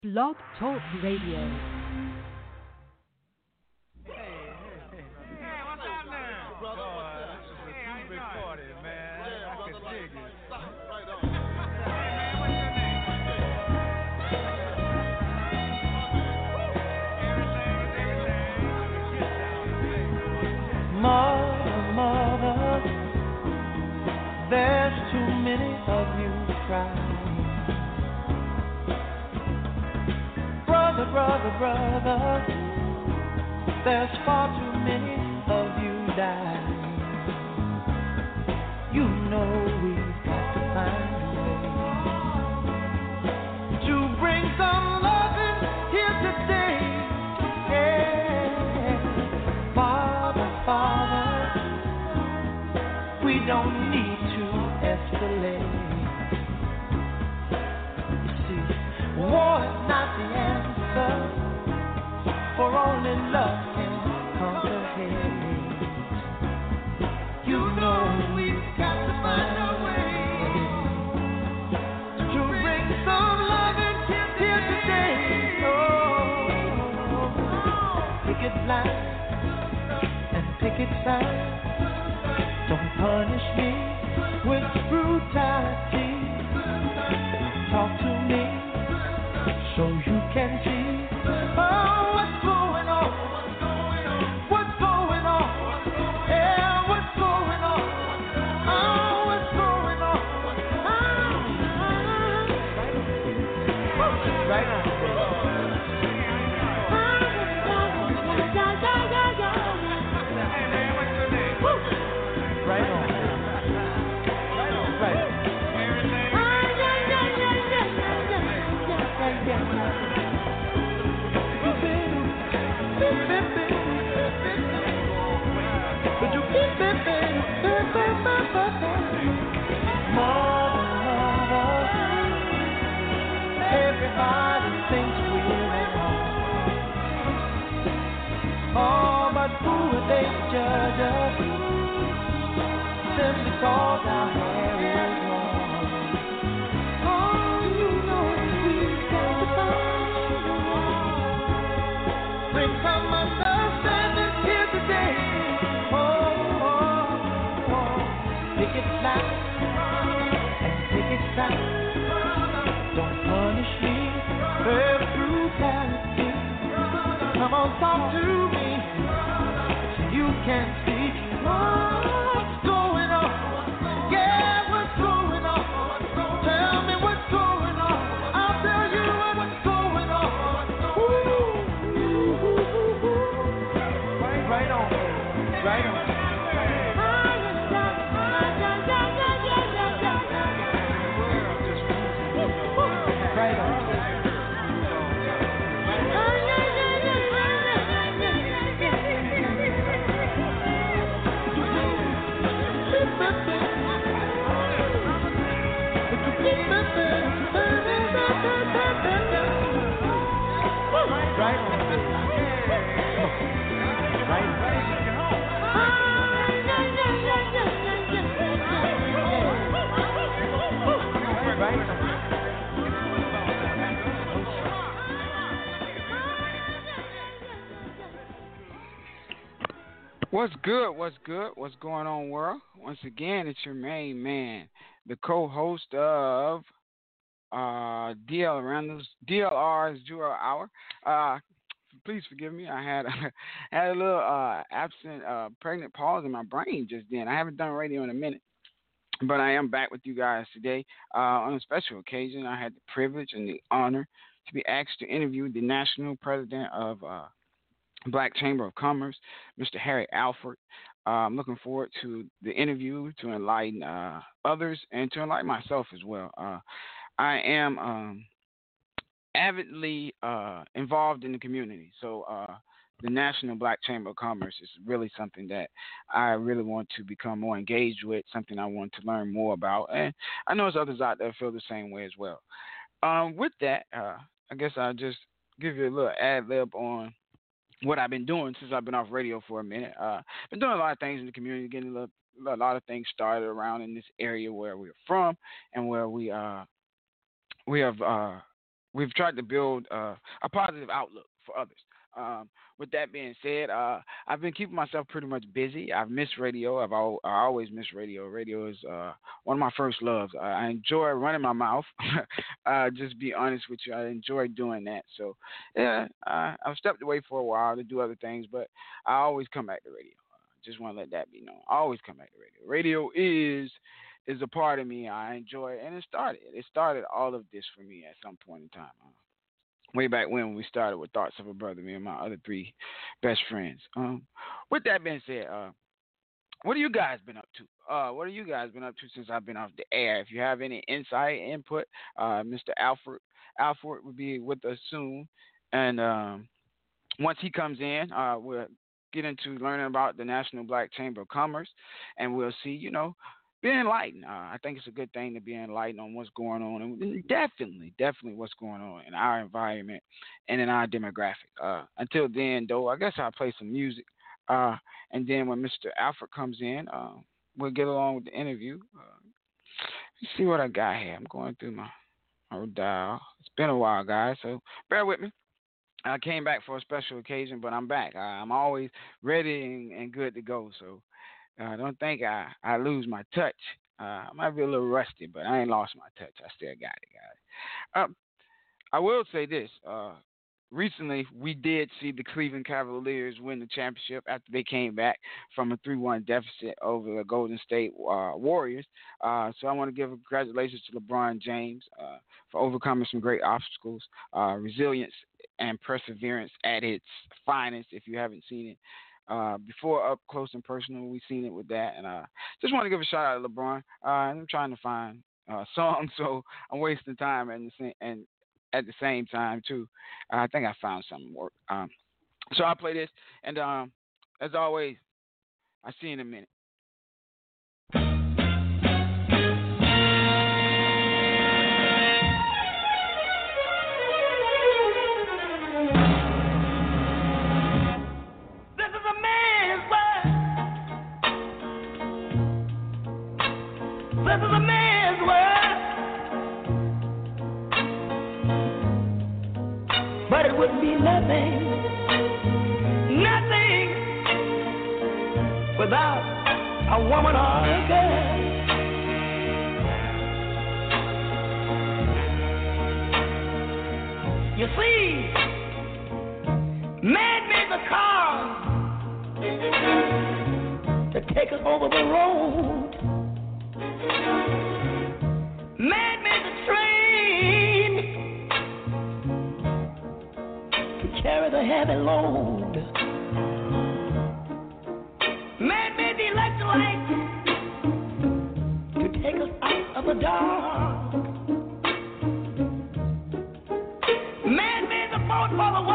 Blog Talk Radio. Mother, mother, there's too many of you crying. Brother, brother, brother, there's far too many of you dying. You know we've got to find a way to bring some loving here today. Yeah, Father, we don't need to escalate. You see, war is not the answer, for only love can conquer hate. You know we've got to find a way to bring some loving here today. Oh, picket line and picket sign. Don't punish me with brutality. Talk to me so you can see. Oh, what's going on? What's going on? Yeah, what's going on? Oh, what's going on? Right on. Right on. Right on. Mother, everybody thinks we're at home. Oh, but who are they to judge us? Simply cause our hair is long. Oh, you know we've got to find a way. Bring some understanding here today. Pick it loud and pick it sound. Don't punish me for brutality. Come on, talk to me so you can see what's going on. Yeah, what's going on? Tell me what's going on. I'll tell you what's going on. Right on, right on. What's good? What's good? What's going on, world? Once again, it's your main man, the co-host of DLR's Jewel Hour. Please forgive me. I had had a little absent pregnant pause in my brain just then. I haven't done radio in a minute, but I am back with you guys today on a special occasion. I had the privilege and the honor to be asked to interview the national president of Black Chamber of Commerce, Mr. Harry Alford. I'm looking forward to the interview to enlighten others and to enlighten myself as well. I am avidly involved in the community, so the National Black Chamber of Commerce is really something that I really want to become more engaged with, something I want to learn more about, and I know there's others out there feel the same way as well. With that, I guess I'll just give you a little ad lib on what I've been doing since I've been off radio for a minute. Been doing a lot of things in the community, getting a lot of things started around in this area where we're from and where we have we've tried to build a positive outlook for others. With that being said, I've been keeping myself pretty much busy. I've missed radio. I always miss radio. Radio is one of my first loves. I enjoy running my mouth. Just be honest with you, I enjoy doing that. So yeah, I've stepped away for a while to do other things, but I always come back to radio. Just want to let that be known. I always come back to radio. Radio is a part of me. I enjoy it, and it started all of this for me at some point in time. Way back when we started with Thoughts of a Brother, me and my other three best friends. With that being said, what have you guys been up to? What have you guys been up to since I've been off the air? If you have any insight, input, Mr. Alfred will be with us soon. And once he comes in, we'll get into learning about the National Black Chamber of Commerce, and we'll see, be enlightened. I think it's a good thing to be enlightened on what's going on, and definitely what's going on in our environment and in our demographic. Until then, though, I guess I'll play some music, and then when Mr. Alfred comes in, we'll get along with the interview. Let's see what I got here. I'm going through my dial. It's been a while, guys, so bear with me. I came back for a special occasion, but I'm back. I'm always ready and good to go, so I don't think I lose my touch. I might be a little rusty, but I ain't lost my touch. I still got it, guys. I will say this. Recently, we did see the Cleveland Cavaliers win the championship after they came back from a 3-1 deficit over the Golden State Warriors. So I want to give congratulations to LeBron James for overcoming some great obstacles, resilience and perseverance at its finest, if you haven't seen it. Before up close and personal, we've seen it with that, and just want to give a shout out to LeBron. I'm trying to find songs, so I'm wasting time, and at the same time too, I think I found something work. So I'll play this, and as always, I'll see you in a minute. This is a man's world, but it would be nothing without a woman or a girl. You see, man made the car to take us over the road. Man made the train to carry the heavy load. Man made the electric light to take us out of the dark. Man made the boat for the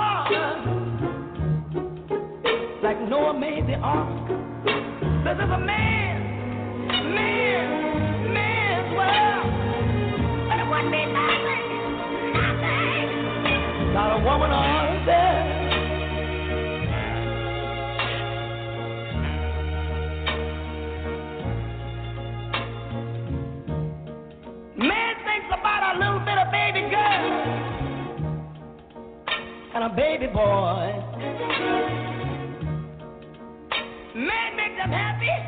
water, like Noah made the ark. This is a man's world. Would be nothing, not a woman or a girl. Man thinks about a little bit of baby girl and a baby boy. Man makes them happy,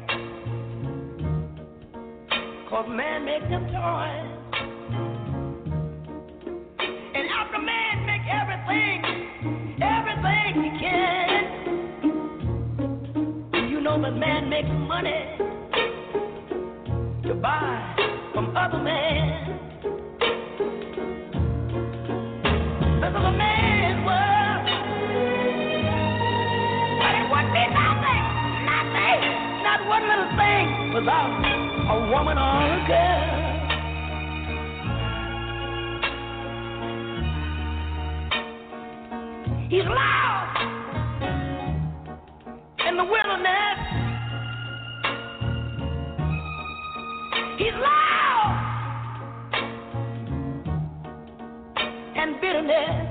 'cause man makes them toys. Man make everything he can. You know that man makes money to buy from other men. This is a man's world, but it would be nothing, not one little thing without a woman or a girl. He's loud in the wilderness. He's loud and bitterness.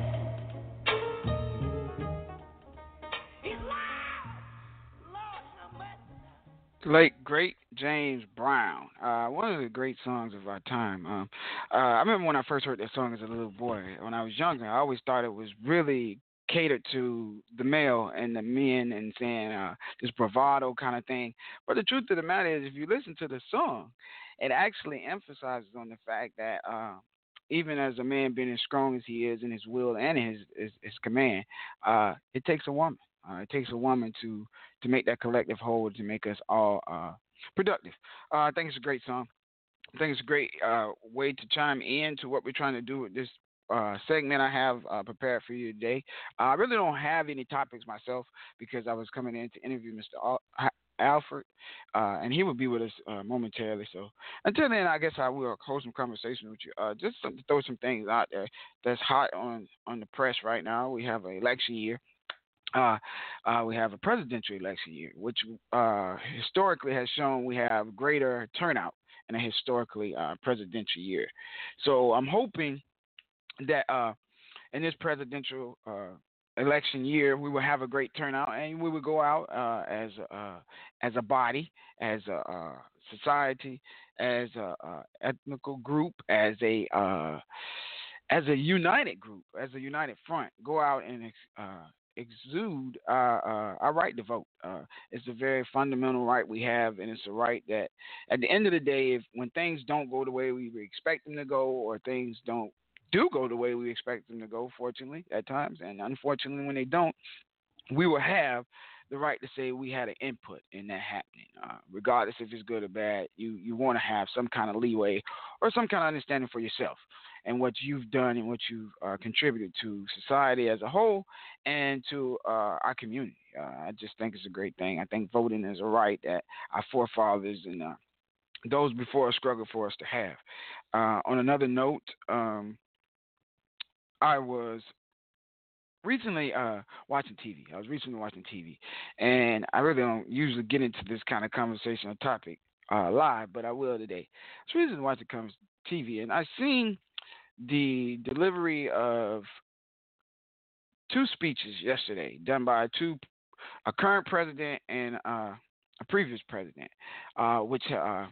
He's loud. Lord, great James Brown. One of the great songs of our time. I remember when I first heard that song as a little boy. When I was younger, I always thought it was really catered to the male and the men and saying this bravado kind of thing. But the truth of the matter is, if you listen to the song, it actually emphasizes on the fact that even as a man being as strong as he is in his will and his command, it takes a woman. It takes a woman to make that collective whole to make us all productive. I think it's a great song. I think it's a great way to chime in to what we're trying to do with this segment I have prepared for you today. I really don't have any topics myself because I was coming in to interview Mr. Alfred, and he will be with us momentarily. So until then, I guess I will hold some conversation with you. Just to throw some things out there that's hot on the press right now. We have an election year. We have a presidential election year, which historically has shown we have greater turnout in a historically presidential year. So I'm hoping that in this presidential election year, we will have a great turnout, and we will go out as a body, as a society, as a ethnical group, as a united group, as a united front, go out and exude our right to vote. It's a very fundamental right we have, and it's a right that, at the end of the day, if when things don't go the way we expect them to go, or things do go the way we expect them to go, fortunately at times, and unfortunately when they don't, we will have the right to say we had an input in that happening. Regardless if it's good or bad, you want to have some kind of leeway or some kind of understanding for yourself and what you've done and what you've contributed to society as a whole and to our community. I just think it's a great thing. I think voting is a right that our forefathers and those before us struggled for us to have. On another note, I was recently watching TV. I was recently watching TV, and I really don't usually get into this kind of conversation or topic live, but I will today. I was recently watching TV, and I seen the delivery of two speeches yesterday done by a current president and a previous president, which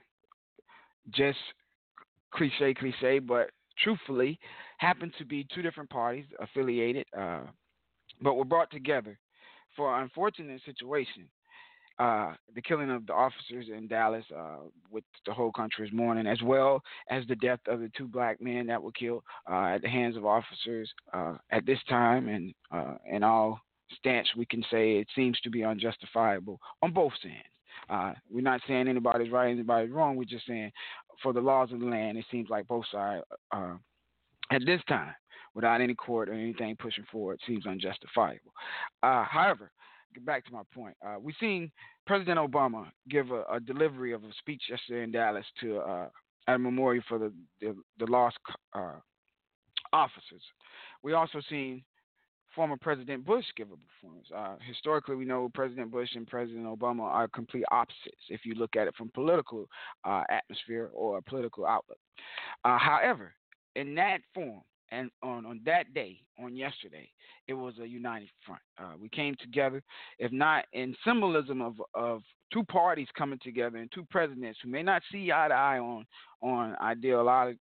just cliche, but truthfully happened to be two different parties affiliated, but were brought together for an unfortunate situation. The killing of the officers in Dallas, which the whole country is mourning, as well as the death of the two black men that were killed at the hands of officers at this time, and in all stance we can say it seems to be unjustifiable on both sides. We're not saying anybody's right, anybody's wrong. We're just saying for the laws of the land, it seems like both sides at this time, without any court or anything pushing forward, seems unjustifiable. However, get back to my point. We've seen President Obama give a delivery of a speech yesterday in Dallas to at a memorial for the lost officers. We also seen former President Bush give a performance. Historically, we know President Bush and President Obama are complete opposites if you look at it from political atmosphere or political outlook. However, in that form, and on that day, on yesterday, it was a united front. We came together, if not in symbolism of two parties coming together and two presidents who may not see eye to eye on ideology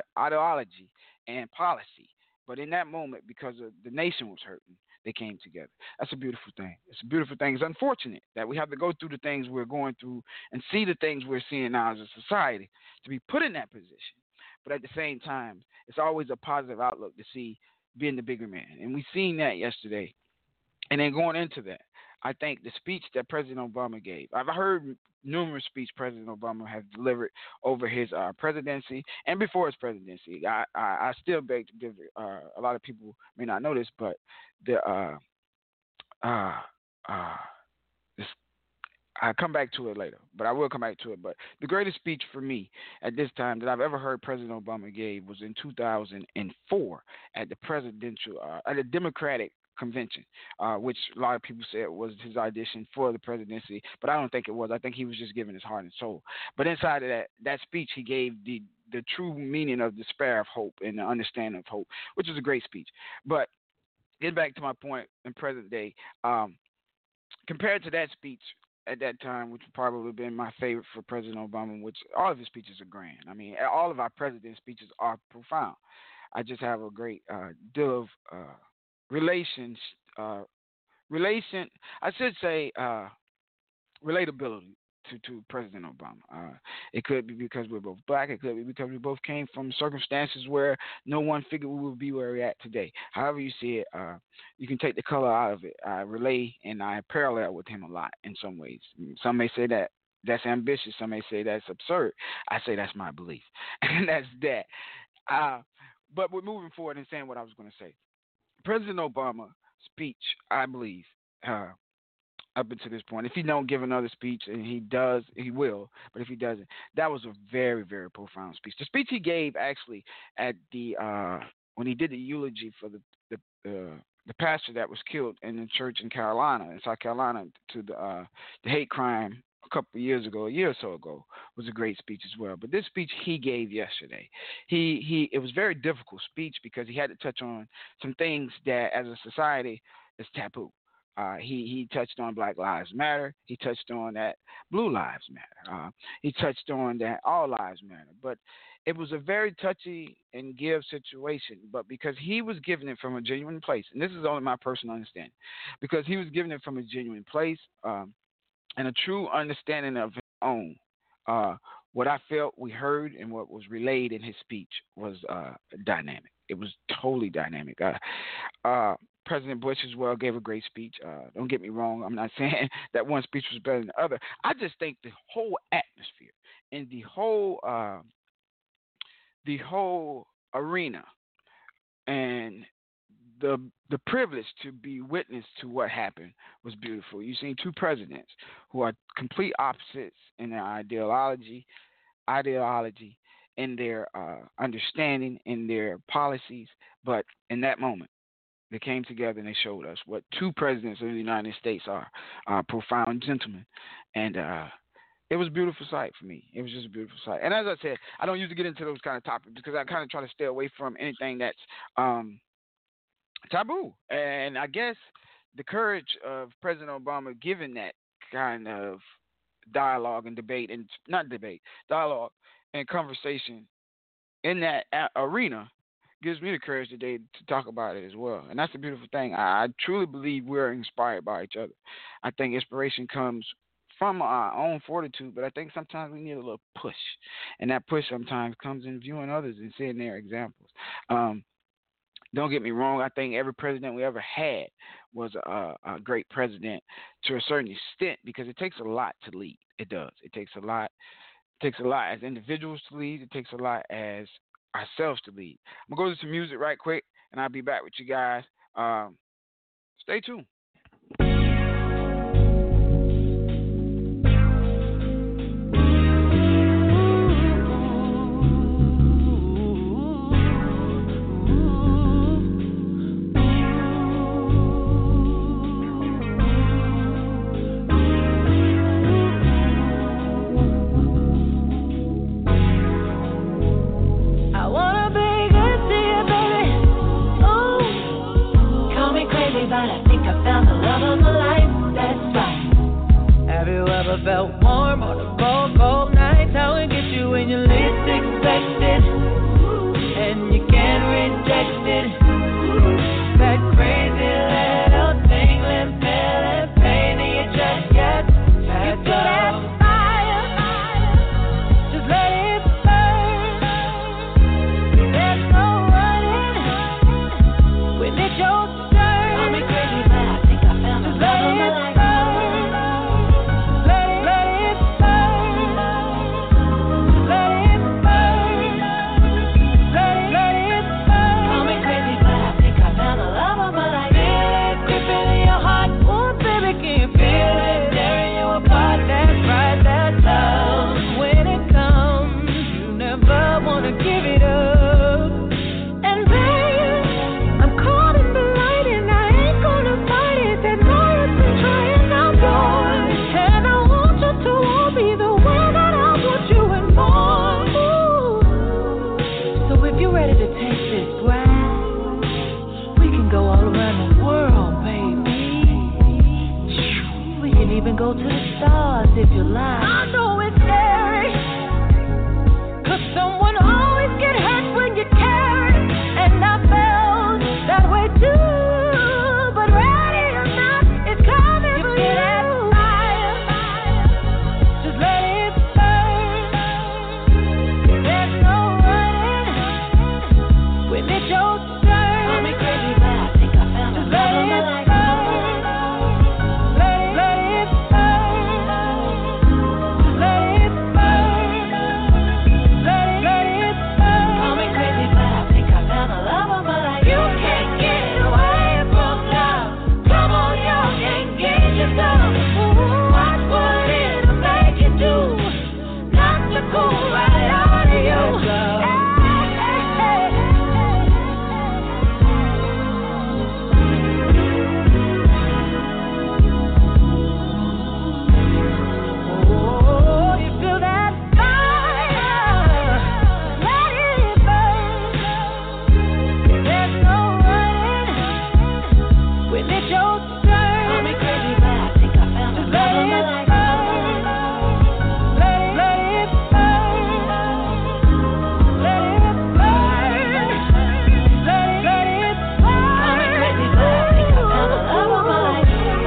and policy, but in that moment, because the nation was hurting, they came together. That's a beautiful thing. It's a beautiful thing. It's unfortunate that we have to go through the things we're going through and see the things we're seeing now as a society to be put in that position. But at the same time, it's always a positive outlook to see being the bigger man. And we've seen that yesterday. And then going into that, I think the speech that President Obama gave, I've heard numerous speeches President Obama has delivered over his presidency and before his presidency. I still beg to differ. A lot of people may not know this, but I'll come back to it later, but I will come back to it. But the greatest speech for me at this time that I've ever heard President Obama gave was in 2004 at the Democratic Convention, which a lot of people said was his audition for the presidency, but I don't think it was. I think he was just giving his heart and soul. But inside of that speech, he gave the true meaning of despair of hope and the understanding of hope, which was a great speech. But get back to my point in present day, compared to that speech, at that time, which would probably have been my favorite for President Obama, which all of his speeches are grand. I mean, all of our president's speeches are profound. I just have a great deal of relations, relation. I should say relatability to President Obama. It could be because we're both black. It could be because we both came from circumstances where no one figured we would be where we're at today. However you see it, you can take the color out of it. I relate and I parallel with him a lot in some ways. Some may say that that's ambitious. Some may say that's absurd. I say that's my belief, and that's that. But we're moving forward and saying what I was going to say. President Obama's speech, I believe, up until this point, if he don't give another speech, and he does, he will, but if he doesn't, that was a very, very profound speech. The speech he gave actually at the when he did the eulogy for the pastor that was killed in the church in South Carolina, to the hate crime a couple of years ago, a year or so ago, was a great speech as well. But this speech he gave yesterday, it was a very difficult speech because he had to touch on some things that as a society is taboo. He touched on Black Lives Matter. He touched on that Blue Lives Matter. He touched on that All Lives Matter. But it was a very touchy and give situation. But because he was giving it from a genuine place, and this is only my personal understanding, because he was giving it from a genuine place and a true understanding of his own, what I felt we heard and what was relayed in his speech was dynamic. It was totally dynamic. President Bush as well gave a great speech. Don't get me wrong. I'm not saying that one speech was better than the other. I just think the whole atmosphere and the whole arena and the privilege to be witness to what happened was beautiful. You've seen two presidents who are complete opposites in their ideology, in their understanding, in their policies, but in that moment, they came together and they showed us what two presidents of the United States are, profound gentlemen. And it was a beautiful sight for me. It was just a beautiful sight. And as I said, I don't usually get into those kind of topics because I kind of try to stay away from anything that's taboo. And I guess the courage of President Obama giving that kind of dialogue and debate, and not debate, dialogue and conversation in that arena gives me the courage today to talk about it as well. And that's a beautiful thing. I truly believe we're inspired by each other. I think inspiration comes from our own fortitude, but I think sometimes we need a little push. And that push sometimes comes in viewing others and seeing their examples. Don't get me wrong. I think every president we ever had was a great president to a certain extent because it takes a lot to lead. It does. It takes a lot. It takes a lot as individuals to lead. It takes a lot as ourselves to lead. I'm going to go to some music right quick, and I'll be back with you guys. Stay tuned. Felt warm on the cold, cold nights. How it gets you when you least expect it, and you can't reject it. That crazy little tingling feeling, pain in your chest, yes. You could have fire, just let it burn. There's no running when it's your turn. Call me crazy, but I think I found the love of my life. even go to the stars if you like. I know it's scary, 'cause someone always get hurt when you care. And I felt that way too, but ready or not, it's coming for you. That fire, just let it burn. There's no running when it's your turn. Call me crazy, but I think I found Just a let love of it my burn. life. Let it burn. Just let it burn. Let it burn. Call me crazy, but I think I found a love of my life. You can't get away from love. Come on, y'all, engage yourself. Watch what it'll make you do. Knock the cool right out of you. Oh, you feel that fire? Let it burn. There's no running when it's your turn. Call me crazy, but I think I found a Just love let of my it life. burn. Let it burn. Let it burn. Let it burn. Call me crazy, but I think I found a love of my life.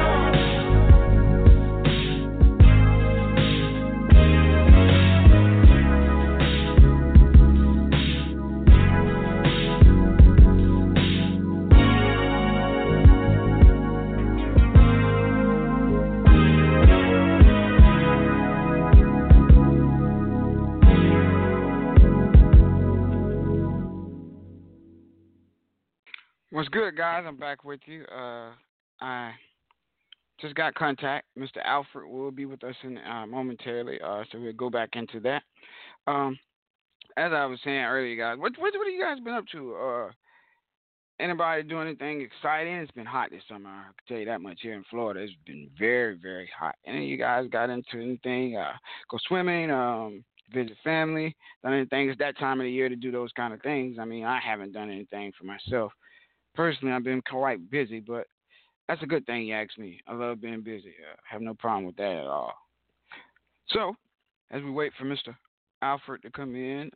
What's good, guys? I'm back with you. I just got contact. Mr. Alfred will be with us in momentarily, so we'll go back into that. As I was saying earlier, guys, what have you guys been up to? Anybody doing anything exciting? It's been hot this summer. I can tell you that much here in Florida. It's been very, very hot. Any of you guys got into anything? Go swimming, visit family, done anything? It's that time of the year to do those kind of things. I mean, I haven't done anything for myself. Personally, I've been quite busy, but that's a good thing you ask me. I love being busy. I have no problem with that at all. So, as we wait for Mr. Alfred to come in,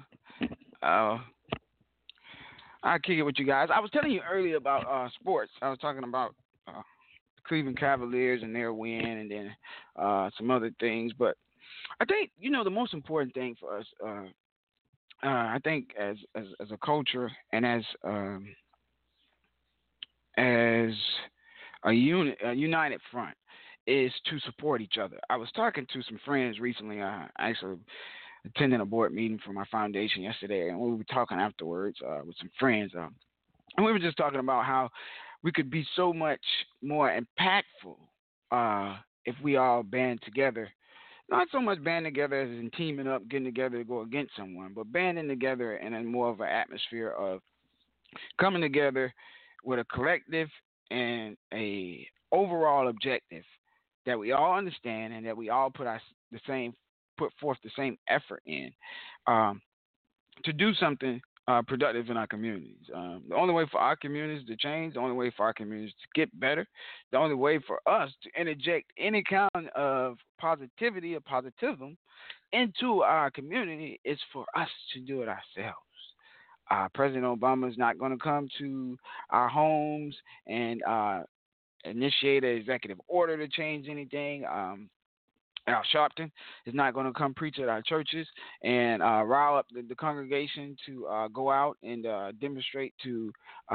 I'll kick it with you guys. I was telling you earlier about sports. I was talking about the Cleveland Cavaliers and their win, and then some other things. But I think the most important thing for us, I think as a culture and as a united front, is to support each other. I was talking to some friends recently. I actually attending a board meeting for my foundation yesterday, and we were talking afterwards with some friends, and we were just talking about how we could be so much more impactful if we all band together. Not so much band together as in teaming up, getting together to go against someone, but banding together in a more of an atmosphere of coming together with a collective and a overall objective that we all understand and that we all put forth the same effort in to do something productive in our communities. The only way for our communities to change, the only way for our communities to get better, the only way for us to interject any kind of positivity or positivism into our community is for us to do it ourselves. President Obama is not going to come to our homes and initiate an executive order to change anything. Al Sharpton is not going to come preach at our churches and rile up the congregation to go out and demonstrate to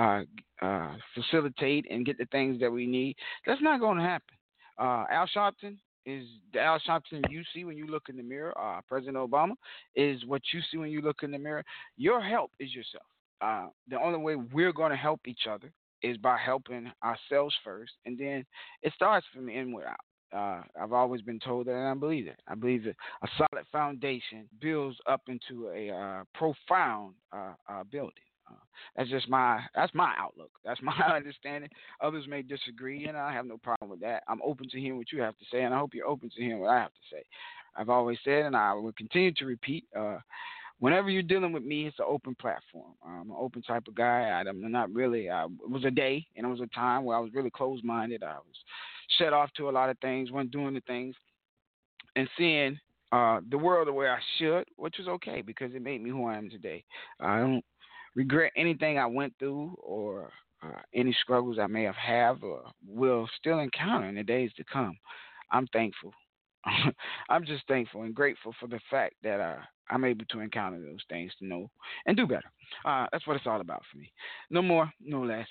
facilitate and get the things that we need. That's not going to happen. Al Sharpton is the Al Sharpton you see when you look in the mirror. President Obama is what you see when you look in the mirror. Your help is yourself. The only way we're going to help each other is by helping ourselves first, and then it starts from the inward out. I've always been told that, and I believe it. I believe that a solid foundation builds up into a profound building. That's my outlook. That's my understanding. Others may disagree, and I have no problem with that. I'm open to hearing what you have to say, and I hope you're open to hearing what I have to say. I've always said, and I will continue to repeat, whenever you're dealing with me, it's an open platform. I'm an open type of guy. I'm not really. It was a day, and it was a time where I was really closed-minded. I was shut off to a lot of things, wasn't doing the things, and seeing the world the way I should, which was okay because it made me who I am today. I don't regret anything I went through or any struggles I may have or will still encounter in the days to come. I'm thankful. I'm just thankful and grateful for the fact that I'm able to encounter those things to know and do better. That's what it's all about for me. No more, no less.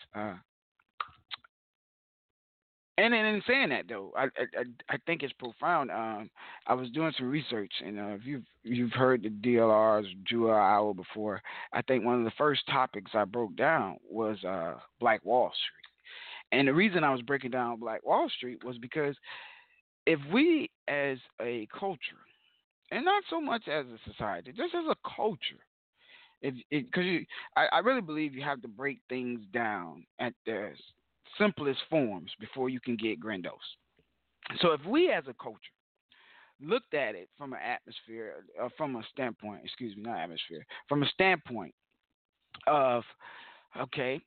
And in saying that though, I think it's profound. I was doing some research, and if you've heard the DLR's Jewel Hour before, I think one of the first topics I broke down was Black Wall Street. And the reason I was breaking down Black Wall Street was because if we as a culture, and not so much as a society, just as a culture, because I really believe you have to break things down at their simplest forms before you can get grandiose. So if we as a culture looked at it from an atmosphere, from a standpoint, excuse me, not atmosphere, from a standpoint of, okay,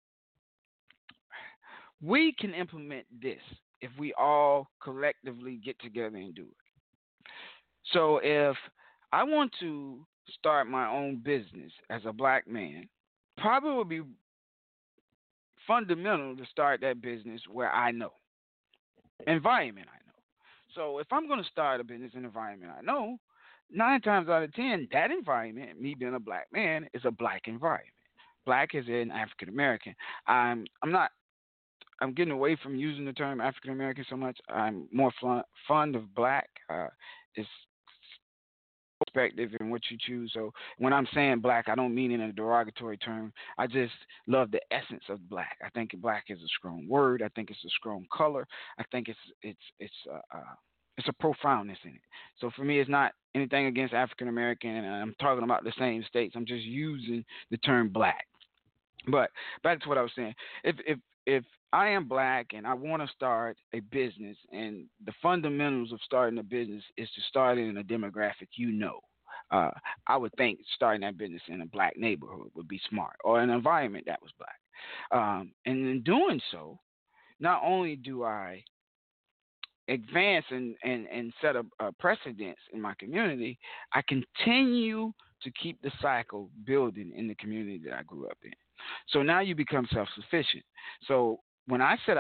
we can implement this if we all collectively get together and do it. So if I want to start my own business as a black man, probably would be fundamental to start that business where I know, environment I know. So if I'm going to start a business in an environment I know, 9 times out of 10, that environment, me being a black man, is a black environment. Black is in African American. I'm not. I'm getting away from using the term African American so much. I'm more fond of black. It's perspective and what you choose. So when I'm saying black, I don't mean in a derogatory term. I just love the essence of black. I think black is a strong word. I think it's a strong color. I think it's a profoundness in it. So for me, it's not anything against African American, and I'm talking about the same states. I'm just using the term black. But back to what I was saying. If I am black and I want to start a business, and the fundamentals of starting a business is to start it in a demographic you know, I would think starting that business in a black neighborhood would be smart, or an environment that was black. And in doing so, not only do I advance and set a precedence in my community, I continue to keep the cycle building in the community that I grew up in. So now you become self-sufficient. So when I set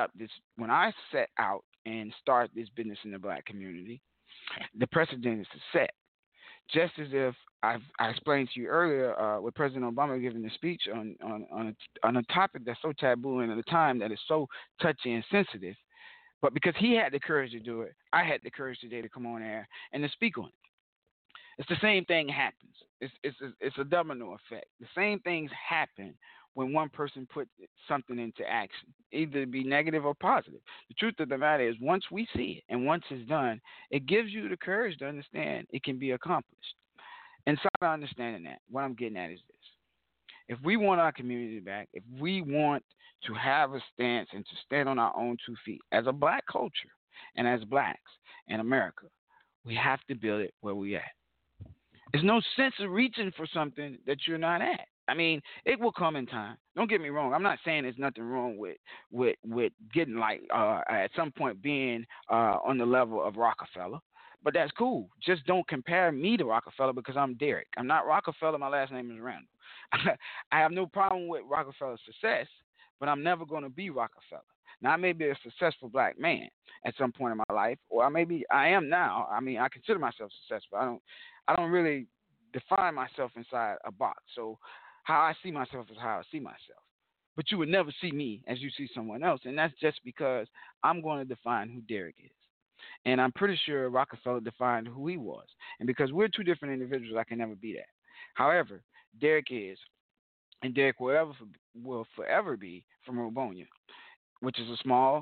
out and start this business in the black community, the precedent is set. Just as if I explained to you earlier with President Obama giving the speech on a topic that's so taboo and at a time that is so touchy and sensitive, but because he had the courage to do it, I had the courage today to come on air and to speak on it. It's the same thing happens. It's a domino effect. The same things happen when one person puts something into action, either be negative or positive. The truth of the matter is, once we see it and once it's done, it gives you the courage to understand it can be accomplished. And so by understanding that, what I'm getting at is this. If we want our community back, if we want to have a stance and to stand on our own 2 feet as a black culture and as blacks in America, we have to build it where we at. There's no sense of reaching for something that you're not at. I mean, it will come in time. Don't get me wrong. I'm not saying there's nothing wrong with getting like at some point being on the level of Rockefeller, but that's cool. Just don't compare me to Rockefeller because I'm Derek. I'm not Rockefeller. My last name is Randall. I have no problem with Rockefeller's success, but I'm never going to be Rockefeller. Now, I may be a successful black man at some point in my life, or I am now. I mean, I consider myself successful. I don't really define myself inside a box. So how I see myself is how I see myself. But you would never see me as you see someone else, and that's just because I'm going to define who Derek is. And I'm pretty sure Rockefeller defined who he was. And because we're 2 different individuals, I can never be that. However, Derek is, and Derek will forever be from Robonia, which is a small,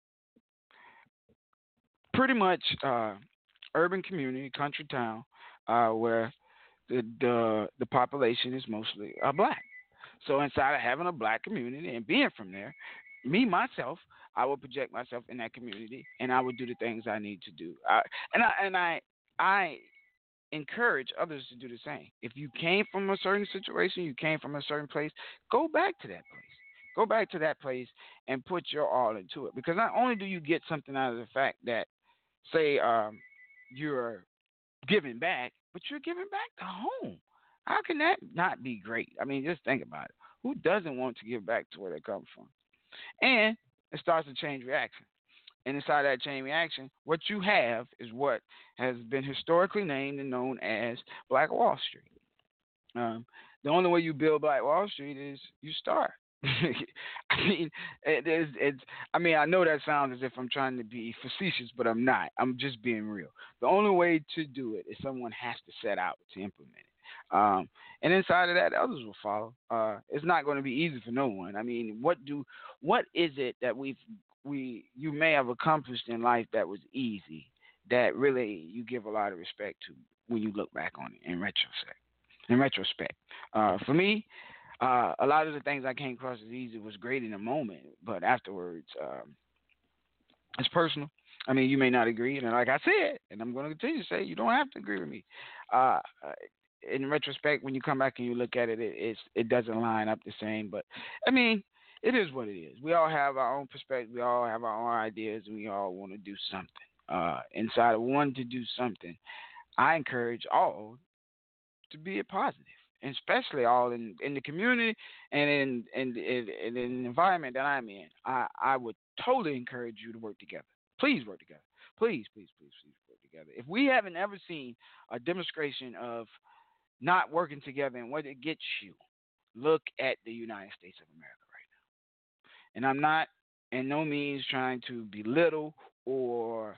pretty much urban community, country town, where the population is mostly black. So inside of having a black community and being from there, me myself, I will project myself in that community, and I will do the things I need to do. I encourage others to do the same. If you came from a certain situation, you came from a certain place, go back to that place. Go back to that place and put your all into it. Because not only do you get something out of the fact that, say, you're giving back, but you're giving back to home. How can that not be great? I mean, just think about it. Who doesn't want to give back to where they come from? And it starts to change reaction. And inside that chain reaction, what you have is what has been historically named and known as Black Wall Street. The only way you build Black Wall Street is you start. I mean, it's. I mean, I know that sounds as if I'm trying to be facetious, but I'm not. I'm just being real. The only way to do it is someone has to set out to implement it. And inside of that, others will follow. It's not going to be easy for no one. I mean, what is it that you may have accomplished in life that was easy, that really you give a lot of respect to when you look back on it in retrospect. For me, a lot of the things I came across as easy was great in the moment, but afterwards, it's personal. I mean, you may not agree, and like I said, and I'm going to continue to say, you don't have to agree with me. In retrospect, when you come back and you look at it, it doesn't line up the same. But I mean, it is what it is. We all have our own perspective. We all have our own ideas, and we all want to do something. Inside of wanting to do something, I encourage all to be a positive, and especially all in the community and in the environment that I'm in. I would totally encourage you to work together. Please work together. Please, please, please, please work together. If we haven't ever seen a demonstration of not working together and what it gets you, look at the United States of America right now. And I'm not in no means trying to belittle or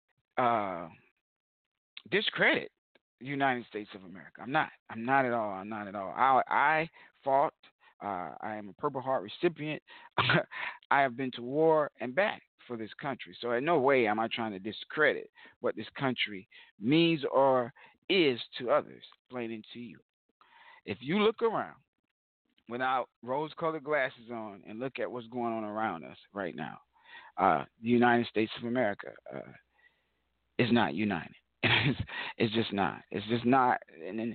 discredit the United States of America. I'm not. I'm not at all. I'm not at all. I fought. I am a Purple Heart recipient. I have been to war and back for this country. So in no way am I trying to discredit what this country means or is to others, plain and to you. If you look around without rose-colored glasses on and look at what's going on around us right now, the United States of America is not united. It's just not. It's just not. And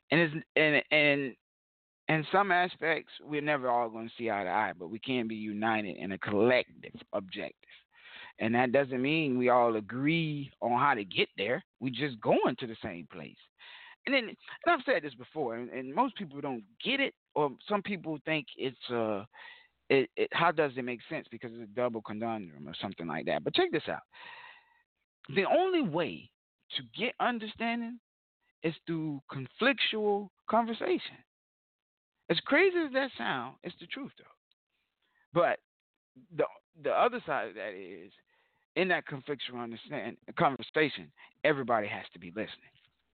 in some aspects, we're never all going to see eye to eye, but we can be united in a collective objective. And that doesn't mean we all agree on how to get there. We just going to the same place. And I've said this before, and most people don't get it, or some people think it's how does it make sense because it's a double conundrum or something like that. But check this out. The only way to get understanding is through conflictual conversation. As crazy as that sounds, it's the truth though. But the other side of that is, in that conflictual conversation, everybody has to be listening.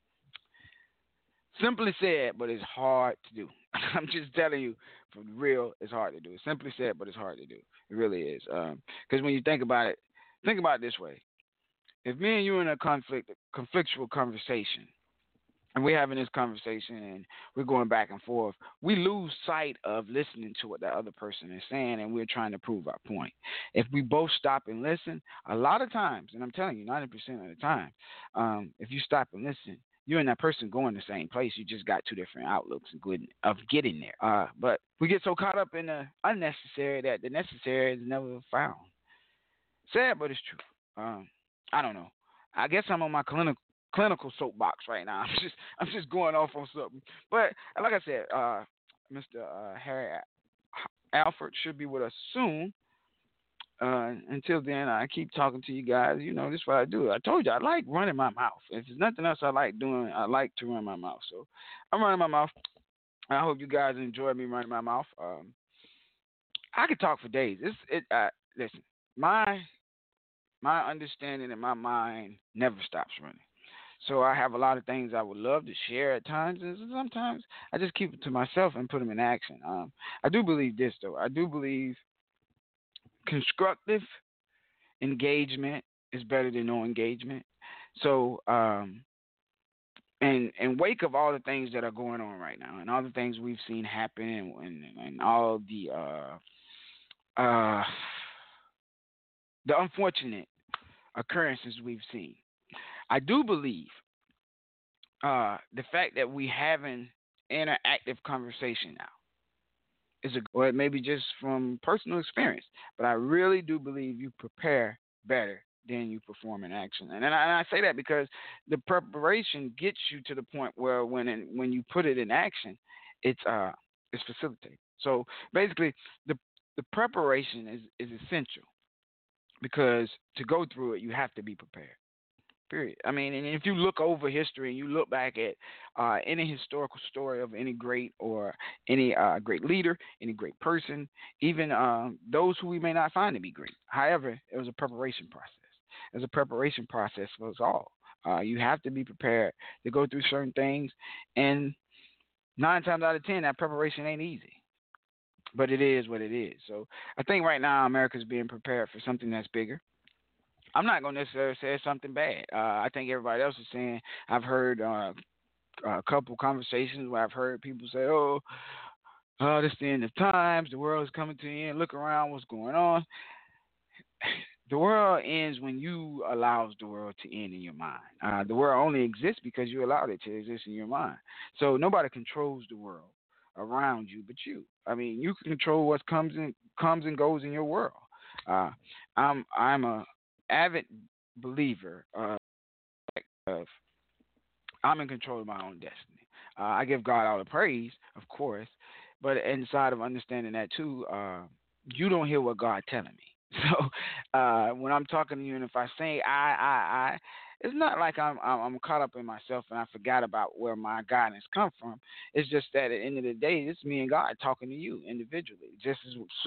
Simply said, but it's hard to do. I'm just telling you, for real, it's hard to do. It's simply said, but it's hard to do. It really is. Because when you think about it this way. If me and you are in a conflictual conversation, and we're having this conversation and we're going back and forth, we lose sight of listening to what that other person is saying, and we're trying to prove our point. If we both stop and listen, a lot of times, and I'm telling you, 90% of the time, if you stop and listen, you and that person going the same place. You just got two different outlooks of getting there. But we get so caught up in the unnecessary that the necessary is never found. Sad, but it's true. I don't know. I guess I'm on my clinical soapbox right now. I'm just going off on something. But like I said, Mr. Harry Alford should be with us soon. Until then, I keep talking to you guys. You know, this is what I do. I told you I like running my mouth. If there's nothing else I like doing, I like to run my mouth. So I'm running my mouth. I hope you guys enjoy me running my mouth. I could talk for days. Listen, my understanding and my mind never stops running. So I have a lot of things I would love to share at times, and sometimes I just keep it to myself and put them in action. I do believe this, though. I do believe constructive engagement is better than no engagement. So, in wake of all the things that are going on right now, and all the things we've seen happen, and all the unfortunate occurrences we've seen, I do believe the fact that we having interactive conversation now or it may be just from personal experience. But I really do believe you prepare better than you perform in action. And I say that because the preparation gets you to the point where when you put it in action, it's facilitated. So basically, the preparation is essential because to go through it, you have to be prepared. Period. I mean, and if you look over history and you look back at any historical story of any great or any great leader, any great person, even those who we may not find to be great. However, it was a preparation process. There's a preparation process for us all. You have to be prepared to go through certain things, and 9 times out of 10, that preparation ain't easy. But it is what it is. So I think right now America's being prepared for something that's bigger. I'm not going to necessarily say it's something bad. I think everybody else is saying, I've heard a couple conversations where I've heard people say, this is the end of times, the world is coming to the end, look around, what's going on. The world ends when you allow the world to end in your mind. The world only exists because you allowed it to exist in your mind. So nobody controls the world around you but you. I mean, you can control what comes and goes in your world. I'm a avid believer of I'm in control of my own destiny. I give God all the praise, of course, but inside of understanding that too, you don't hear what God's telling me. So when I'm talking to you, and if I say I, it's not like I'm caught up in myself and I forgot about where my guidance come from. It's just that at the end of the day, it's me and God talking to you individually, just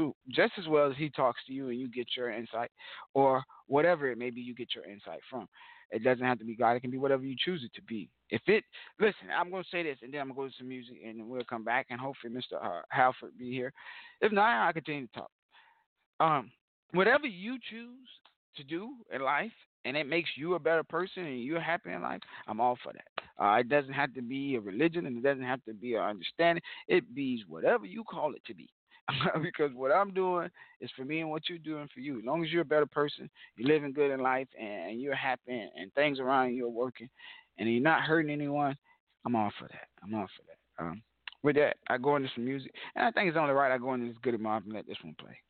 as well as He talks to you and you get your insight, or whatever it may be, you get your insight from. It doesn't have to be God. It can be whatever you choose it to be. Listen, I'm going to say this, and then I'm going to go to some music, and we'll come back, and hopefully Mr. Halford be here. If not, I'll continue to talk. Whatever you choose to do in life, and it makes you a better person and you're happy in life, I'm all for that. It doesn't have to be a religion, and it doesn't have to be an understanding. It be whatever you call it to be. Because what I'm doing is for me, and what you're doing for you. As long as you're a better person, you're living good in life, and you're happy, and things around you are working, and you're not hurting anyone, I'm all for that. With that, I go into some music, and I think it's only right I go into this Goodie Mob and let this one play.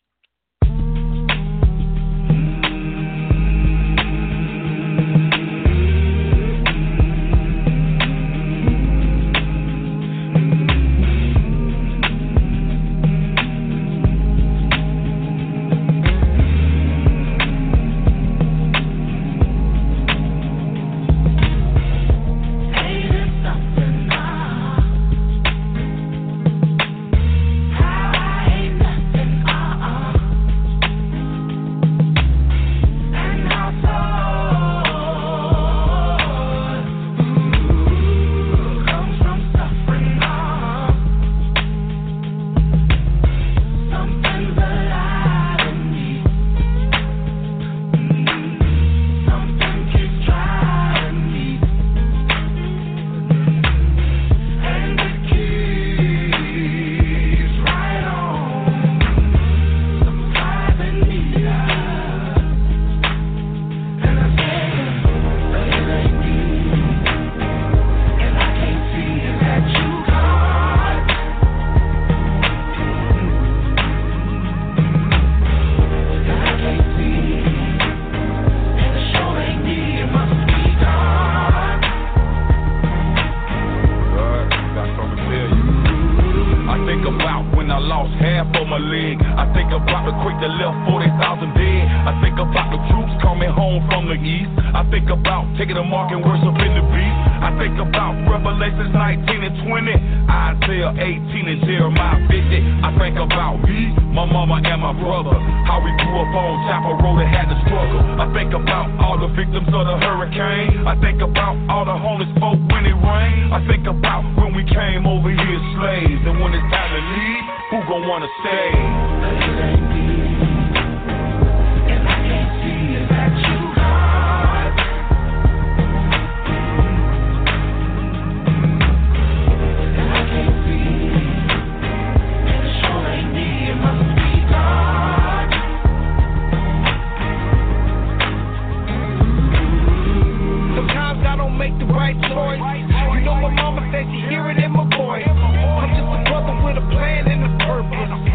You know my mama said she hear it in my voice. I'm just a brother with a plan and a purpose.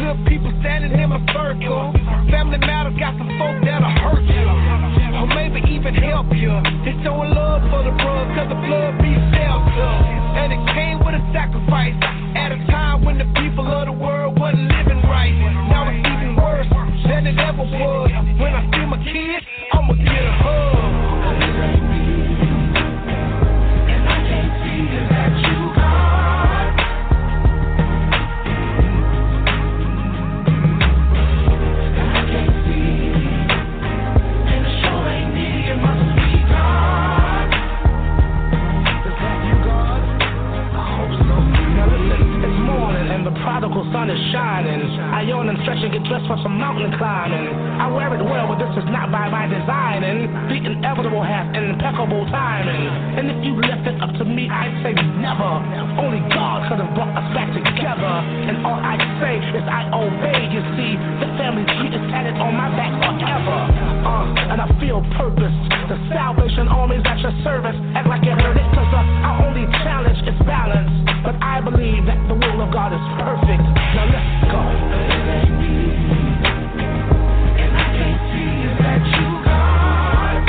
good people standing in my circle. Family matters got some folk that'll hurt you, or maybe even help you. It's showing love for the blood, cause the blood be shelter. And it came with a sacrifice at a time when the people of the world wasn't living right. Now it's even worse than it ever was. When I see my kids, I'ma get a hug. And I can't see that you gone. I can't see, and it sure ain't me. It must be God. Is that you, God? I hope so. Now listen, it's morning and the prodigal sun is shining. I yawn and stretch and get dressed for some mountain climbing. I wear it well, but this is not by my designing. The inevitable has impeccable timing. And if you left it up to me, I'd say never. Only God could have brought us back together. And all I say is I obey. You see, the family tree is tatted on my back forever. And I feel purpose. The Salvation Army's at your service. Act like you heard it, cause our only challenge is balance. But I believe that the will of God is perfect. Now let's go. And I can't see that you God.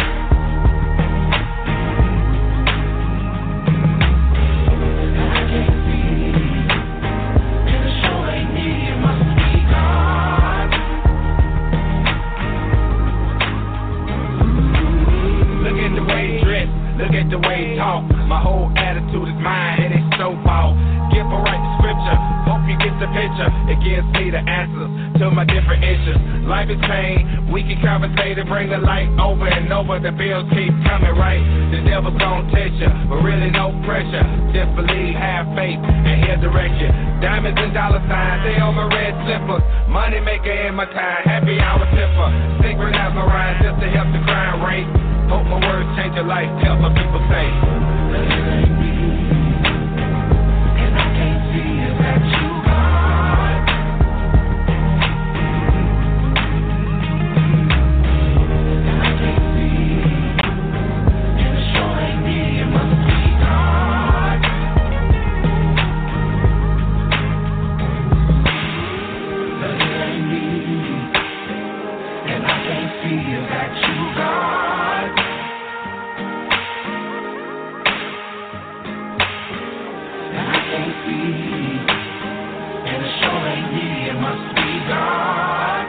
And I can't see, and it sure ain't me. It must be God. Look at the way he dress, look at the way he talk. My whole attitude is mine, and it's so ball. Give a right to scripture, hope you get the picture. It gives me the answers to my different issues. Life is pain, we can conversate and bring the light over and over. The bills keep coming right. The devil's gon' test you, but really no pressure. Just believe, have faith, and he'll direct you. Diamonds and dollar signs, they on my red slippers. Money maker in my time, happy hour tipper. Synchronize my rhymes just to help the crime rate. Hope my words change your life, help my people say. And I can't see that you God. And I can't see, and it sure ain't me. It must be God. But it ain't me. And I can't see that you God. Can't see, and it sure ain't me. It must be God.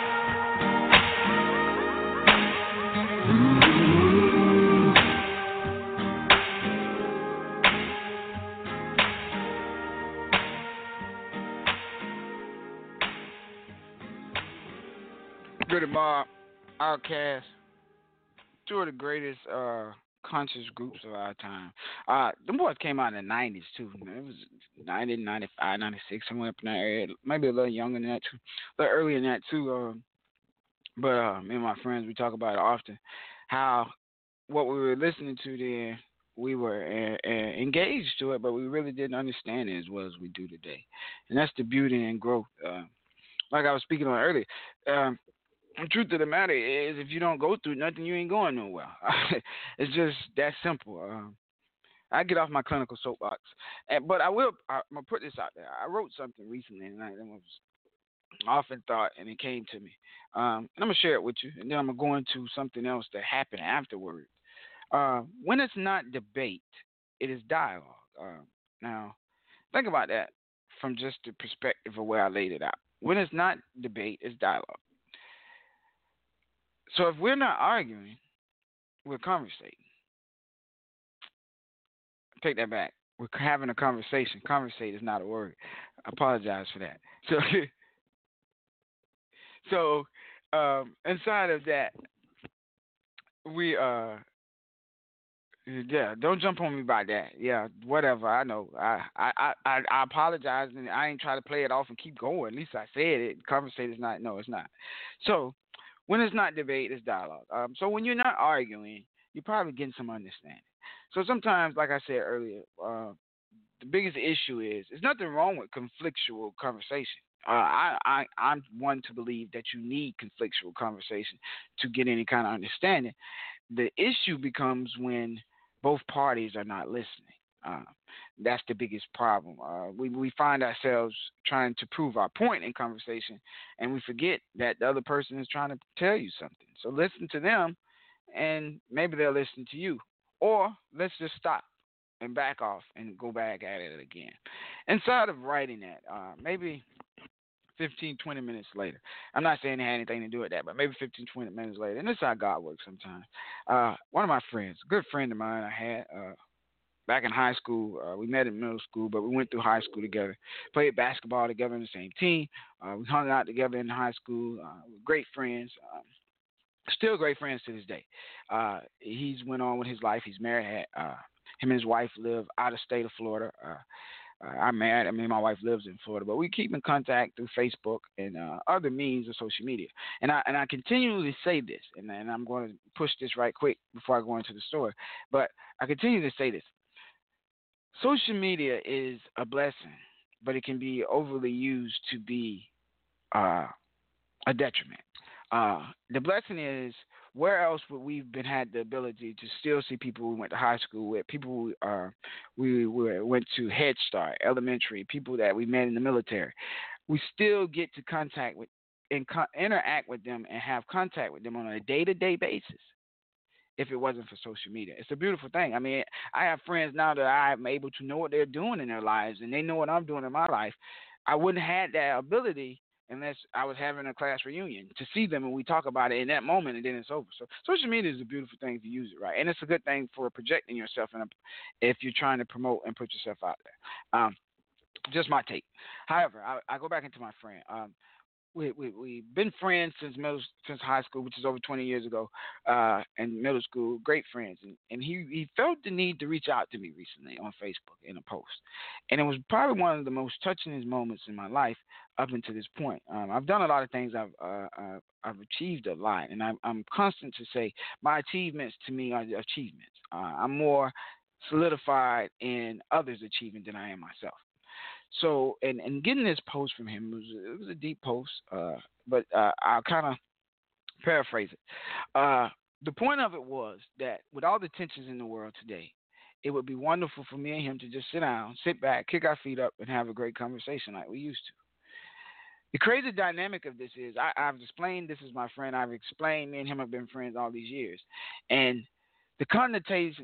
Goody Mob, Outkast, two of the greatest conscious groups of our time. Them boys came out in the 90s too. It was 90, 95, 96, somewhere up in that area. Maybe a little younger than that too, a little earlier than that too. But me and my friends, we talk about it often, how what we were listening to then, we were engaged to it, but we really didn't understand it as well as we do today. And that's the beauty and growth. Like I was speaking on earlier, the truth of the matter is, if you don't go through nothing, you ain't going nowhere. It's just that simple. I get off my clinical soapbox, but I'm gonna put this out there. I wrote something recently, and it was often thought, and it came to me. And I'm gonna share it with you, and then I'm gonna go into something else that happened afterward. When it's not debate, it is dialogue. Now, think about that from just the perspective of where I laid it out. When it's not debate, it's dialogue. So if we're not arguing, we're conversating. Take that back. We're having a conversation. Conversate is not a word. I apologize for that. So inside of that, we yeah, don't jump on me about that. Yeah, whatever. I know. I apologize, and I ain't trying to play it off and keep going. At least I said it. Conversate is not. No, it's not. So when it's not debate, it's dialogue. So when you're not arguing, you're probably getting some understanding. So sometimes, like I said earlier, the biggest issue is there's nothing wrong with conflictual conversation. I'm one to believe that you need conflictual conversation to get any kind of understanding. The issue becomes when both parties are not listening. That's the biggest problem. We find ourselves trying to prove our point in conversation, and we forget that the other person is trying to tell you something. So listen to them, and maybe they'll listen to you. Or let's just stop and back off and go back at it again. Instead of writing that, maybe 15, 20 minutes later. I'm not saying it had anything to do with that, but maybe 15, 20 minutes later. And this is how God works sometimes. One of my friends, a good friend of mine I had back in high school, we met in middle school, but we went through high school together, played basketball together in the same team. We hung out together in high school, great friends. Still great friends to this day. He's went on with his life. He's married. Him and his wife live out of state of Florida. I'm married. I mean, my wife lives in Florida, but we keep in contact through Facebook and other means of social media. And I continually say this, and I'm going to push this right quick before I go into the story. But I continue to say this: social media is a blessing, but it can be overly used to be a detriment. The blessing is, where else would we've been had the ability to still see people we went to high school with, people we went to Head Start, elementary, people that we met in the military. We still get to contact with and interact with them and have contact with them on a day-to-day basis. If it wasn't for social media, it's a beautiful thing. I mean, I have friends now that I'm able to know what they're doing in their lives, and they know what I'm doing in my life. I wouldn't have had that ability unless I was having a class reunion to see them and we talk about it in that moment, and then it's over. So social media is a beautiful thing if you use it right, and it's a good thing for projecting yourself if you're trying to promote and put yourself out there. Just my take. However, I go back into my friend. We've been friends since high school, which is over 20 years ago, and middle school, great friends. And he felt the need to reach out to me recently on Facebook in a post. And it was probably one of the most touching moments in my life up until this point. I've done a lot of things. I've achieved a lot, and I'm constant to say my achievements to me are achievements. I'm more solidified in others' achievement than I am myself. So, and getting this post from him, it was a deep post, but I'll kind of paraphrase it. The point of it was that with all the tensions in the world today, it would be wonderful for me and him to just sit down, sit back, kick our feet up, and have a great conversation like we used to. The crazy dynamic of this is I've explained this is my friend. I've explained me and him have been friends all these years, and the connotation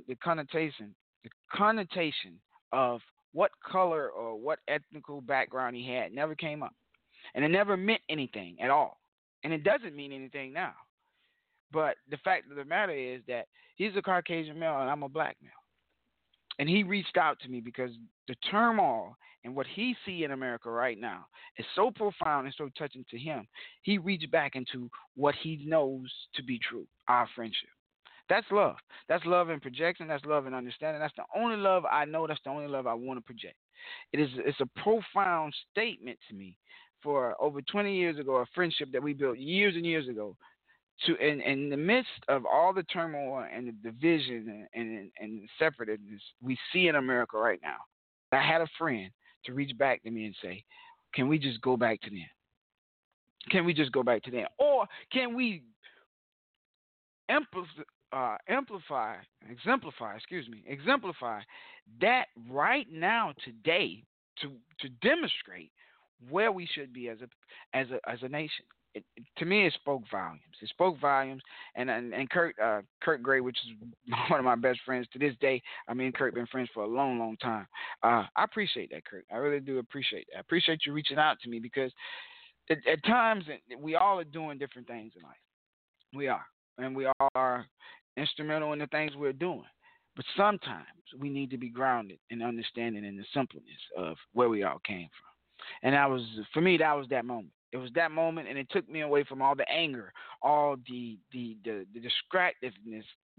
of what color or what ethnical background he had never came up. And it never meant anything at all. And it doesn't mean anything now. But the fact of the matter is that he's a Caucasian male and I'm a black male. And he reached out to me because the turmoil and what he sees in America right now is so profound and so touching to him. He reached back into what he knows to be true, our friendship. That's love. That's love and projection. That's love and understanding. That's the only love I know. That's the only love I want to project. It's a profound statement to me for over 20 years ago, a friendship that we built years and years ago. In the midst of all the turmoil and the division and the separativeness we see in America right now, I had a friend to reach back to me and say, can we just go back to them? Can we just go back to them? Or can we exemplify that right now today to demonstrate where we should be as a nation. To me, it spoke volumes. It spoke volumes, and Kurt Gray, which is one of my best friends to this day. I mean, Kurt been friends for a long, long time. I appreciate that, Kurt. I really do appreciate that. I appreciate you reaching out to me because at times we all are doing different things in life. We are. And we all are instrumental in the things we're doing. But sometimes we need to be grounded in understanding in the simpleness of where we all came from. And for me, that was that moment. It was that moment, and it took me away from all the anger, all the distractiveness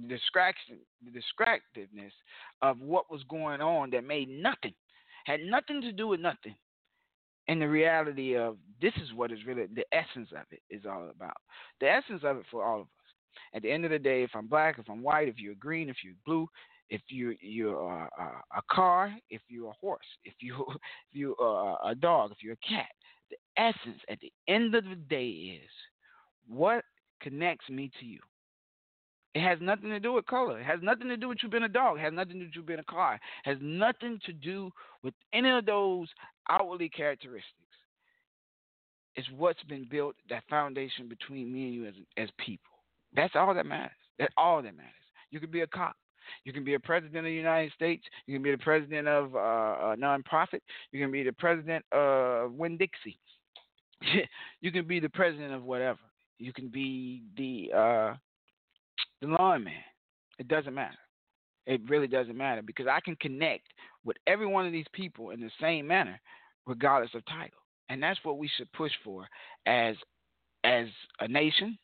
of what was going on that had nothing to do with nothing. And the reality of this is what is really the essence of it is all about. The essence of it for all of us. At the end of the day, if I'm black, if I'm white, if you're green, if you're blue, if you're a car, if you're a horse, if you're a dog, if you're a cat, the essence at the end of the day is what connects me to you. It has nothing to do with color. It has nothing to do with you being a dog. It has nothing to do with you being a car. It has nothing to do with any of those outwardly characteristics. It's what's been built, that foundation between me and you as people. That's all that matters. That's all that matters. You can be a cop. You can be a president of the United States. You can be the president of a nonprofit. You can be the president of Winn-Dixie. You can be the president of whatever. You can be the lawn man. It doesn't matter. It really doesn't matter because I can connect with every one of these people in the same manner, regardless of title. And that's what we should push for as a nation.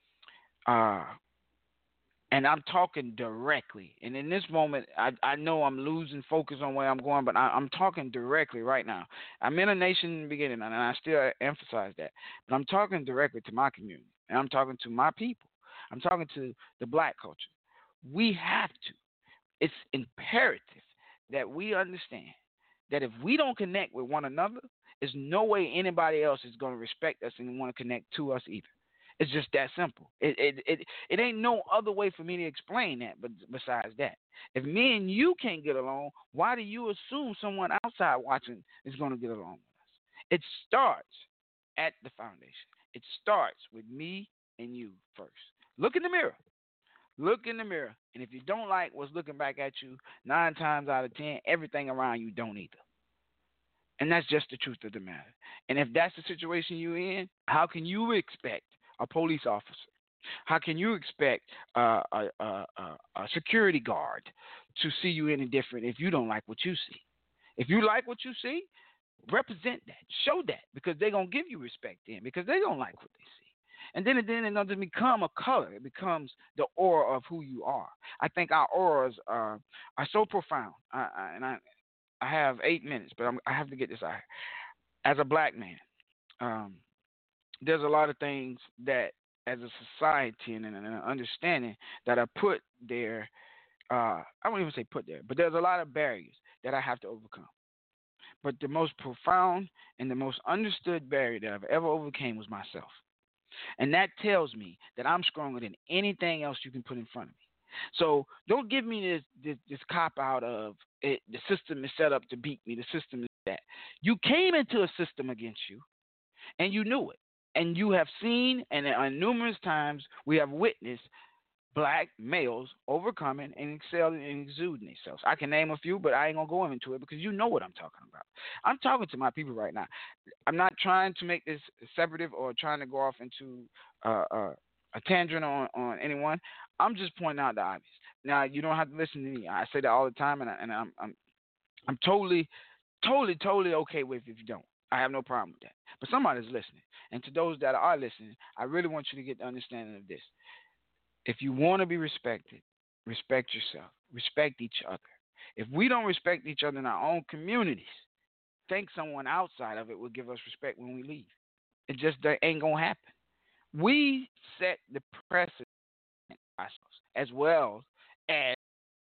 And I'm talking directly. And in this moment, I know I'm losing focus on where I'm going, but I'm talking directly right now. I'm in a nation in the beginning, and I still emphasize that. But I'm talking directly to my community, and I'm talking to my people. I'm talking to the black culture. We have to. It's imperative that we understand that if we don't connect with one another, there's no way anybody else is going to respect us and want to connect to us either. It's just that simple. It ain't no other way for me to explain that, but besides that, if me and you can't get along, why do you assume someone outside watching is going to get along with us? It starts at the foundation. It starts with me and you first. Look in the mirror. Look in the mirror, and if you don't like what's looking back at you, 9 times out of 10, everything around you don't either. And that's just the truth of the matter. And if that's the situation you're in, how can you expect a police officer? How can you expect a security guard to see you any different if you don't like what you see? If you like what you see, represent that. Show that because they're going to give you respect then because they don't like what they see. And then it doesn't become a color. It becomes the aura of who you are. I think our auras are so profound. I have 8 minutes, but I have to get this out here. As a black man, there's a lot of things that as a society and an understanding that are put there. I won't even say put there, but there's a lot of barriers that I have to overcome. But the most profound and the most understood barrier that I've ever overcame was myself. And that tells me that I'm stronger than anything else you can put in front of me. So don't give me this cop out of it. The system is set up to beat me. The system is that. You came into a system against you, and you knew it. And you have seen, and numerous times we have witnessed black males overcoming and excelling and exuding themselves. I can name a few, but I ain't going to go into it because you know what I'm talking about. I'm talking to my people right now. I'm not trying to make this separative or trying to go off into a tangent on anyone. I'm just pointing out the obvious. Now, you don't have to listen to me. I say that all the time, and I'm totally okay with it if you don't. I have no problem with that. But somebody's listening. And to those that are listening, I really want you to get the understanding of this. If you want to be respected, respect yourself. Respect each other. If we don't respect each other in our own communities, think someone outside of it will give us respect when we leave. It just ain't going to happen. We set the precedent ourselves as well as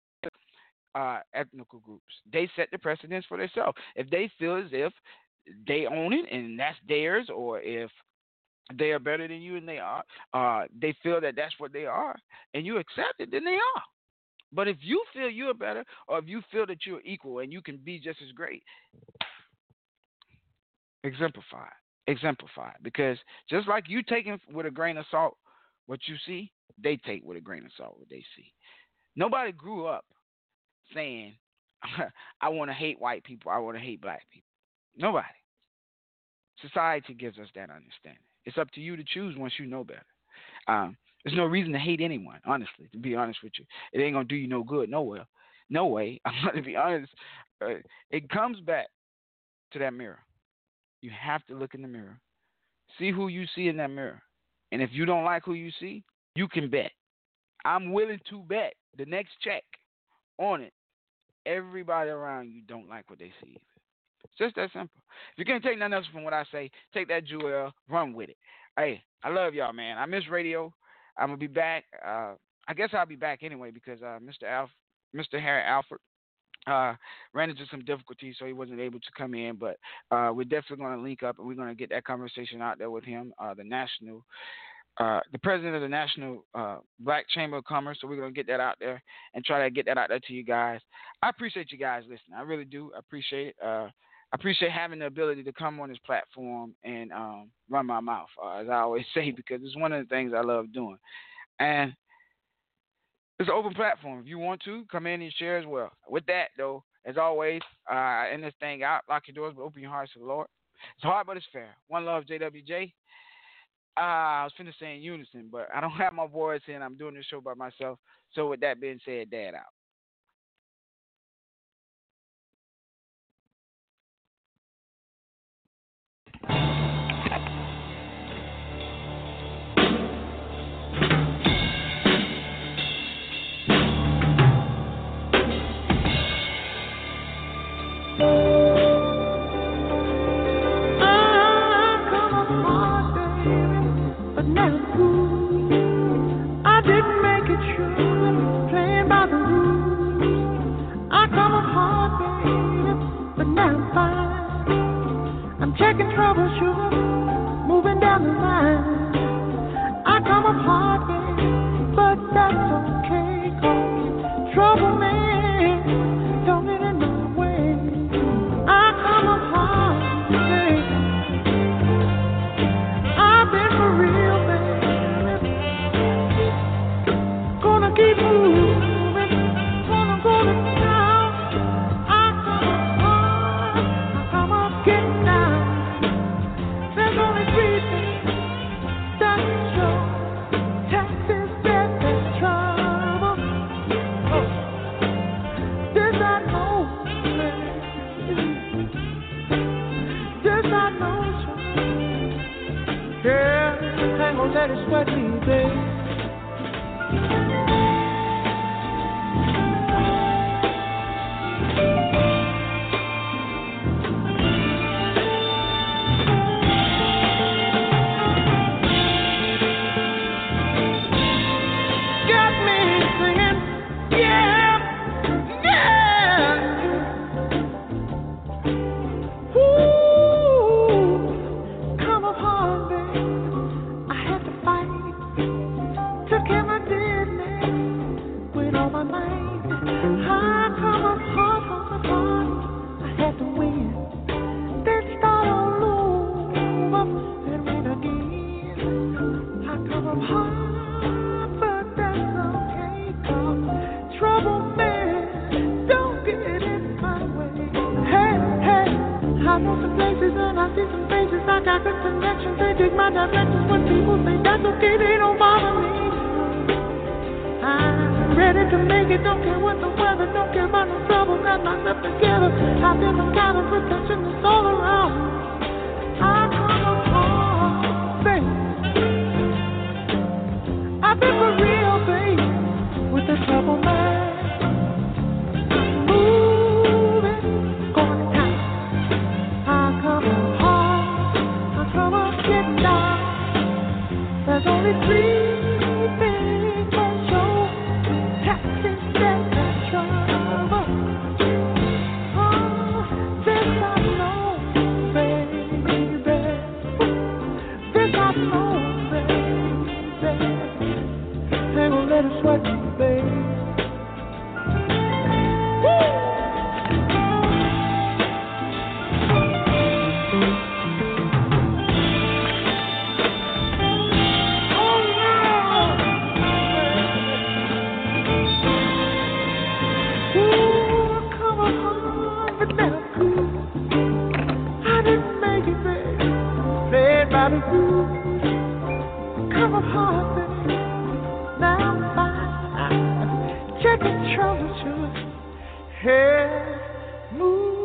ethnical groups. They set the precedence for themselves. If they feel as if they own it and that's theirs, or if they are better than you and they feel that that's what they are, and you accept it, then they are. But if you feel you're better, or if you feel that you're equal and you can be just as great, exemplify. Because just like you taking with a grain of salt what you see, they take with a grain of salt what they see. Nobody grew up saying, I want to hate white people, I want to hate black people. Nobody. Society gives us that understanding. It's up to you to choose once you know better. There's no reason to hate anyone, honestly, to be honest with you. It ain't going to do you no good, nowhere. No way. I'm going to be honest. It comes back to that mirror. You have to look in the mirror. See who you see in that mirror. And if you don't like who you see, you can bet. I'm willing to bet the next check on it. Everybody around you don't like what they see. It's just that simple. If you can't take nothing else from what I say, take that jewel, run with it. Hey, I love y'all, man. I miss radio. I'm going to be back. I guess I'll be back anyway because Mr. Harry Alford ran into some difficulties, so he wasn't able to come in. But we're definitely going to link up, and we're going to get that conversation out there with him, the national the president of the National Black Chamber of Commerce. So we're gonna get that out there and try to get that out there to you guys. I appreciate you guys listening. I really do. I appreciate it. I appreciate having the ability to come on this platform and run my mouth, as I always say, because it's one of the things I love doing. And it's an open platform. If you want to, come in and share as well. With that, though, as always, end this thing out. Lock your doors, but open your hearts to the Lord. It's hard, but it's fair. One love, JWJ. I was finna say in unison, but I don't have my voice in. I'm doing this show by myself. So with that being said, Dad out. Checking troubleshoot, moving down the line. I come up hard, babe, but that's okay, 'cause trouble, man, don't get in my way. I come up hard, babe. I've been for real, babe. Gonna keep moving, gonna go to town. I come up hard, I come up getting down. There's only three things that show taxes, debt, and trouble. This I know, baby. This I know, yeah, ain't gonna let it sweat me, baby. Checking troubleshoot, hey, move.